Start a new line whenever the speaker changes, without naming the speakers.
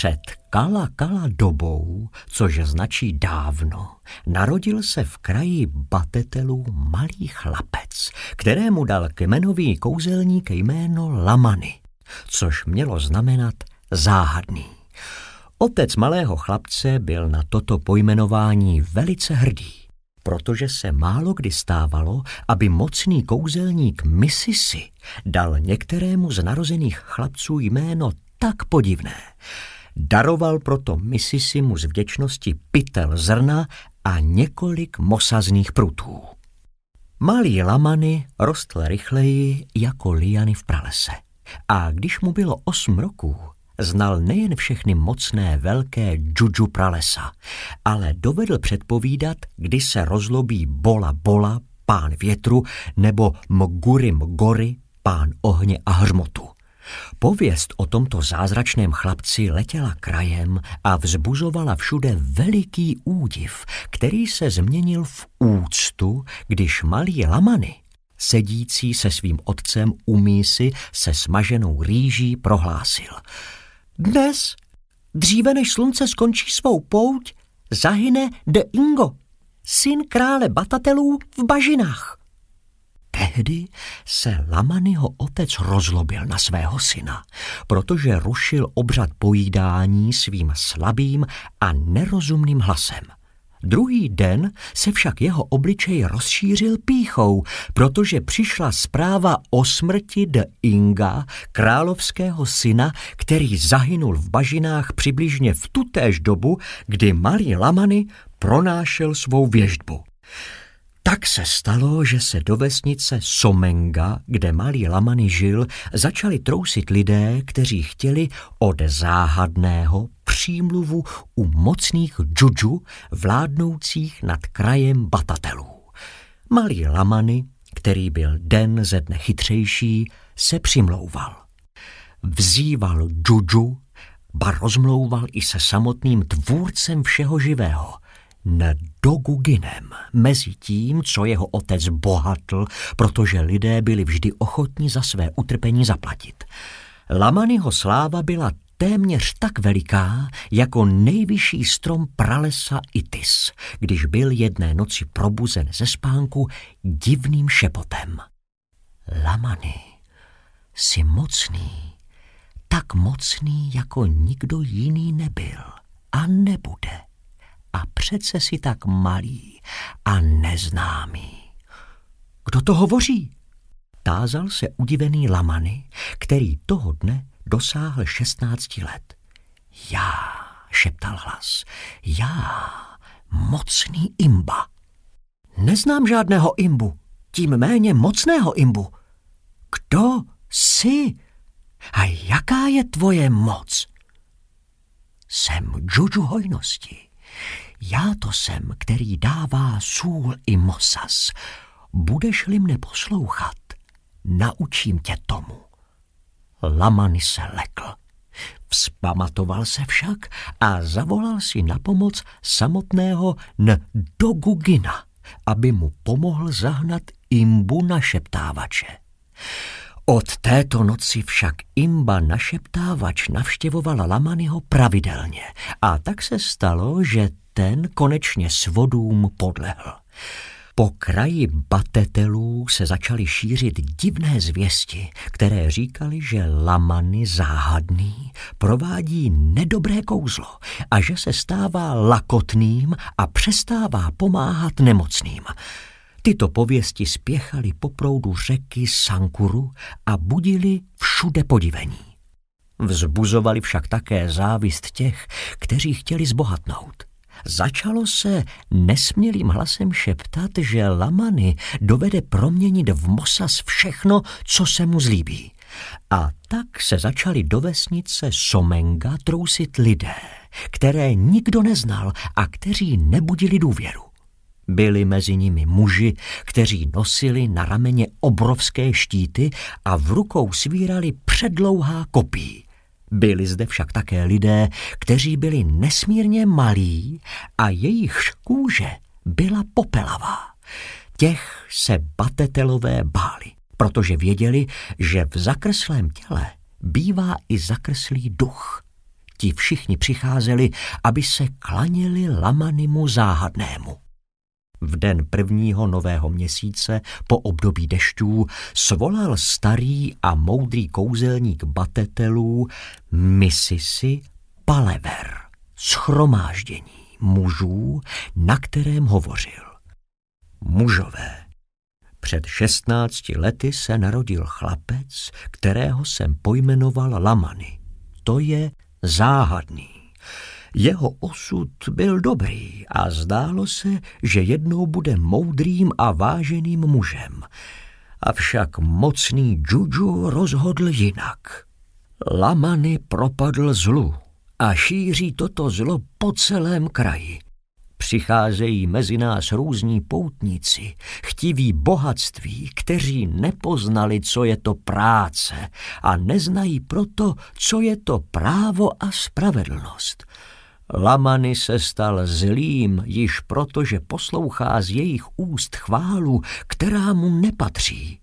Před kala dobou, což značí dávno, narodil se v kraji Batetelů malý chlapec, kterému dal kmenový kouzelník jméno Lamany, což mělo znamenat záhadný. Otec malého chlapce byl na toto pojmenování velice hrdý, protože se málo kdy stávalo, aby mocný kouzelník Misisi dal některému z narozených chlapců jméno tak podivné. Daroval proto Misisimu z vděčnosti pytel zrna a několik mosazných prutů. Malý Lamany rostl rychleji jako liany v pralese. A když mu bylo 8 roků, znal nejen všechny mocné velké džudžu pralesa, ale dovedl předpovídat, kdy se rozlobí Bola Bola, pán větru, nebo Mguri Mgory, pán ohně a hřmotu. Pověst o tomto zázračném chlapci letěla krajem a vzbuzovala všude veliký údiv, který se změnil v úctu, když malý Lamany, sedící se svým otcem u mísy se smaženou rýží, prohlásil: Dnes, dříve než slunce skončí svou pouť, zahyne de Ingo, syn krále Batatelů v bažinách. Tehdy se Lamanyho otec rozlobil na svého syna, protože rušil obřad pojídání svým slabým a nerozumným hlasem. Druhý den se však jeho obličej rozšířil pýchou, protože přišla zpráva o smrti de Inga, královského syna, který zahynul v bažinách přibližně v tutéž dobu, kdy malý Lamany pronášel svou věštbu. Tak se stalo, že se do vesnice Somenga, kde malý Lamany žil, začali trousit lidé, kteří chtěli od záhadného přímluvu u mocných džudžu vládnoucích nad krajem Batatelů. Malý Lamany, který byl den ze dne chytřejší, se přimlouval. Vzýval džudžu, ba rozmlouval i se samotným tvůrcem všeho živého, Ndoguginem, mezi tím, co jeho otec bohatl, protože lidé byli vždy ochotní za své utrpení zaplatit. Lamanyho sláva byla téměř tak veliká, jako nejvyšší strom pralesa Itis, když byl jedné noci probuzen ze spánku divným šepotem. Lamany, jsi mocný, tak mocný, jako nikdo jiný nebyl a nebude. A přece si tak malý a neznámý. Kdo to hovoří? Tázal se udivený Lamany, který toho dne dosáhl 16 let. Já, šeptal hlas, já, mocný imba. Neznám žádného imbu, tím méně mocného imbu. Kdo jsi? A jaká je tvoje moc? Jsem džudžu hojnosti. Já to jsem, který dává sůl i mosas. Budeš-li mne poslouchat, naučím tě tomu. Lamany se lekl. Vzpamatoval se však a zavolal si na pomoc samotného Ndogugina, aby mu pomohl zahnat imbu našeptávače. Od této noci však imba našeptávač navštěvoval Lamanyho pravidelně a tak se stalo, že ten konečně svodům podlehl. Po kraji Batetelů se začaly šířit divné zvěsti, které říkaly, že Lamany záhadný provádí nedobré kouzlo a že se stává lakotným a přestává pomáhat nemocným. Tyto pověsti spěchaly po proudu řeky Sankuru a budily všude podivení. Vzbuzovali však také závist těch, kteří chtěli zbohatnout. Začalo se nesmělým hlasem šeptat, že Lamany dovede proměnit v mosas všechno, co se mu zlíbí. A tak se začali do vesnice Somenga trousit lidé, které nikdo neznal a kteří nebudili důvěru. Byli mezi nimi muži, kteří nosili na rameně obrovské štíty a v rukou svírali předlouhá kopí. Byli zde však také lidé, kteří byli nesmírně malí a jejich kůže byla popelavá. Těch se Batetelové báli, protože věděli, že v zakrslém těle bývá i zakrslý duch. Ti všichni přicházeli, aby se klaněli Lamanimu záhadnému. V den prvního nového měsíce po období dešťů svolal starý a moudrý kouzelník Batetelů Misisi Palever shromáždění mužů, na kterém hovořil. Mužové, před 16 lety se narodil chlapec, kterého jsem pojmenoval Lamani. To je záhadný. Jeho osud byl dobrý a zdálo se, že jednou bude moudrým a váženým mužem. Avšak mocný Juju rozhodl jinak. Lamani propadl zlu a šíří toto zlo po celém kraji. Přicházejí mezi nás různí poutníci, chtiví bohatství, kteří nepoznali, co je to práce a neznají proto, co je to právo a spravedlnost. Lamani se stal zlým již proto, že poslouchá z jejich úst chválu, která mu nepatří.